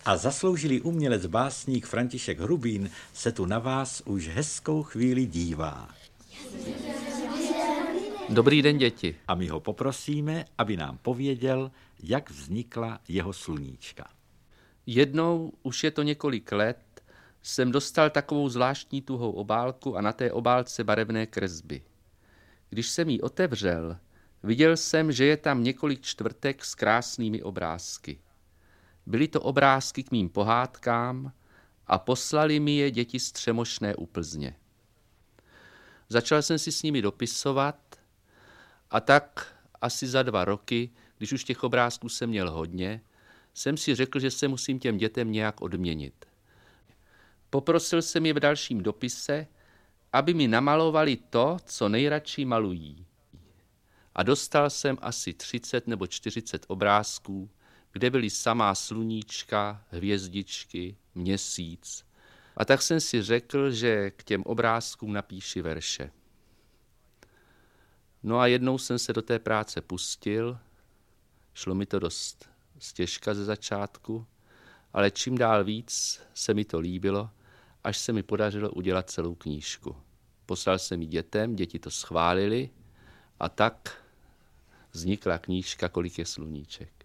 A zasloužilý umělec básník František Hrubín se tu na vás už hezkou chvíli dívá. Dobrý den, děti. A my ho poprosíme, aby nám pověděl, jak vznikla jeho sluníčka. Jednou, už je to několik let, jsem dostal takovou zvláštní tuhou obálku a na té obálce barevné kresby. Když jsem ji otevřel, viděl jsem, že je tam několik čtvrtek s krásnými obrázky. Byly to obrázky k mým pohádkám a poslali mi je děti z Třemošné u Plzně. Začal jsem si s nimi dopisovat a tak asi za 2 roky, když už těch obrázků jsem měl hodně, jsem si řekl, že se musím těm dětem nějak odměnit. Poprosil jsem je v dalším dopise, aby mi namalovali to, co nejradši malují. A dostal jsem asi 30 nebo 40 obrázků, kde byly samá sluníčka, hvězdičky, měsíc. A tak jsem si řekl, že k těm obrázkům napíši verše. No a jednou jsem se do té práce pustil, šlo mi to dost stěžka ze začátku, ale čím dál víc se mi to líbilo, až se mi podařilo udělat celou knížku. Poslal jsem ji dětem, děti to schválili a tak vznikla knížka Kolik je sluníček.